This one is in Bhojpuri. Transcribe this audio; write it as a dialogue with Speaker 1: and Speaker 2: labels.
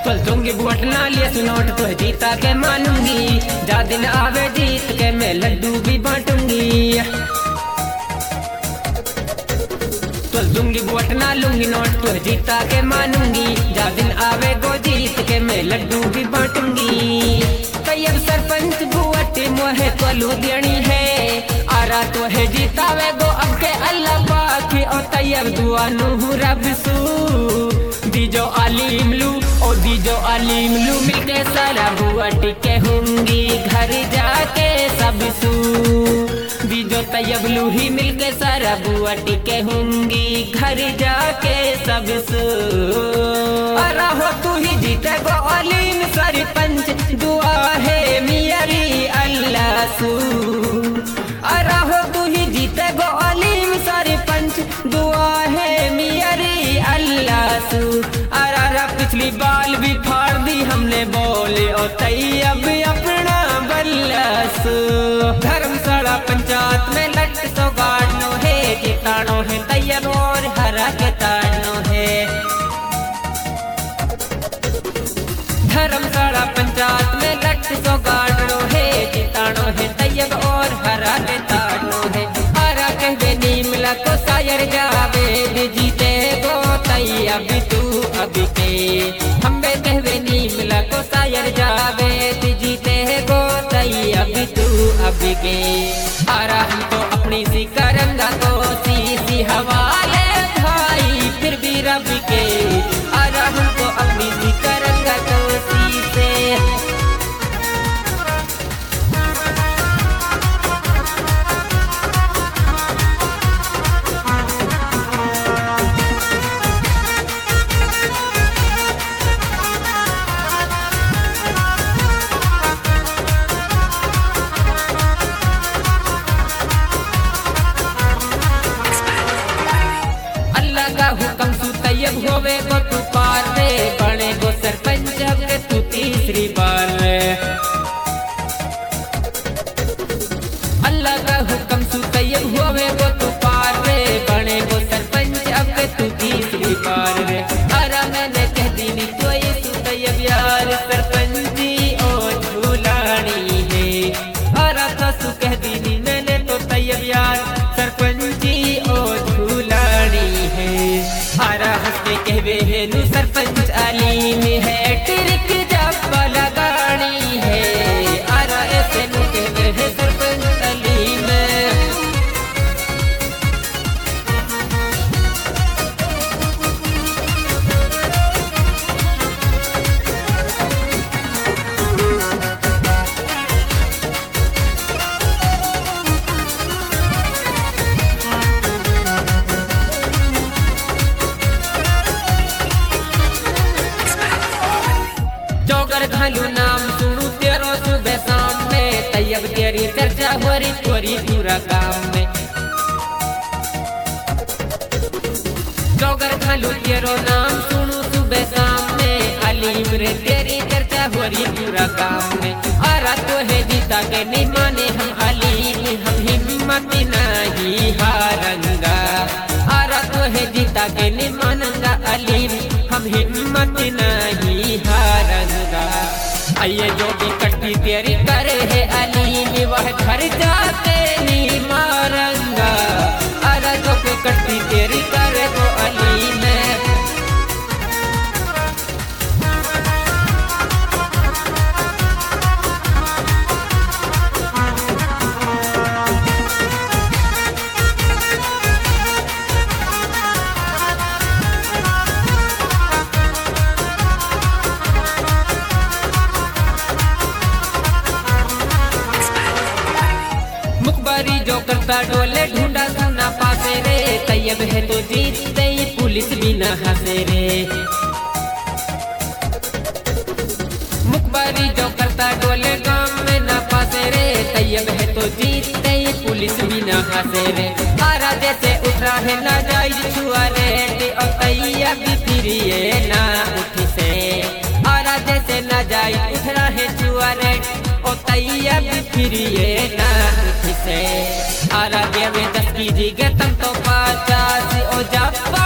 Speaker 1: चल दूंगी वोट ना लिए सुनोट तो जीता के मानूंगी, जा दिन आवे जीत के मैं लड्डू भी बांटूंगी। चल दूंगी वोट ना लूंगी नोट तो जीता के मानूंगी, जा दिन आवे गो जीत के मैं लड्डू भी बांटूंगी। तैयब सरपंच बुआट मोहे तलू देनी है, आरा तो है जीतावे गो अब के अल्लाह पाक और तैयब दुआ नूह रब सू दीजो आलिम लू ओ दीजो आलिम लू मिलके सारा बुआ टिके होंगी घर जाके सब सू दीजो तैयब लू ही मिलके सारा बुआ टिके होंगी घर जाके सब सू। अरे हो तू ही जीते गो आलिम सरपंच दुआ है मियारी अल्लाह सू। अरे हो तू ही जीते गो आलिम सरपंच दुआ है मियारी अल्लाह सू। अरे पिछली बाल भी फाड़ दी हमने बोले और तैयब अपना बल्ला सू। धर्मशाला पंचायत में लट तो गाड़नो है जितानो है तैयब और हरा के ताड़नो है। धर्मशाला पंचायत में लट तो गाड़नो है जितानो है तैयब और हरा के ताड़नो है। हरा कहवे नीमला को शायर जावे जीते गो तैयब तू अभी के हम्बे कहवे नीमला को शायर जावे जीते गो तैयब तू अभी के। हरा हम तो अपनी सी करंगा को सी हवाले भाई फिर भी रब के। हरा हम तो अपनी सी करंगा को सी से हुक्म सु तैयब होवे गो तू पार रे बने गो सरपंच अब के तू तीसरी बार रे। अल्लाह का हुक्म सु तैयब होवे गो तू पार रे बने गो सरपंच अब के तू तीसरी बार रे। अरे मैंने कह दी नी तो ये तू तैयब यार सरपंची ओ झूलानी है। अरे तो सु कह दी नी मैंने तो तैयब यार सरपंची ओ झूलानी है। हरा हंस के कहवे है नू सरपंच अलीम है टिरक जब लगानी है। अरा ऐसे नू कहवे है सरपंच अलीम घालू नाम सुनू तेरो सुबह शाम में तैयब तेरी चर्चा होरी तोरी पूरा काम में। जोगर घालू तेरो नाम सुनू सुबह शाम में अलीम रे तेरी चर्चा होरी पूरा काम में। आरा तो है जीता के नहीं माने हम अलीम हम हिम्मत नहीं हारंगा। आरा तो है जीता के नहीं मानंगा अलीम हम हिम्मत नहीं हारंगा। आइए जो भी कटती तेरी करे है अलीम वह घर जाके नहीं मारंगा। अरे जो भी कटती तेरी करे वो अलीम जो करता डोले ढूंढा सुना पासे रे तैयब है तो जीतते ही पुलिस भी न हंसे रे। मुखबारी जो करता डोले गांव में न पासे रे तैयब है तो जीतते ही पुलिस भी न हंसे रे। आरा जैसे उठा है ना जायज छुआ रे और तैयब फिर ये ना उठ से। आरा जैसे ना जायज उठ रहा है छुआ रे और तैयब फिर ये ना उठ से। आरा देवे 10 की जगह तुम तो 50 ओ जब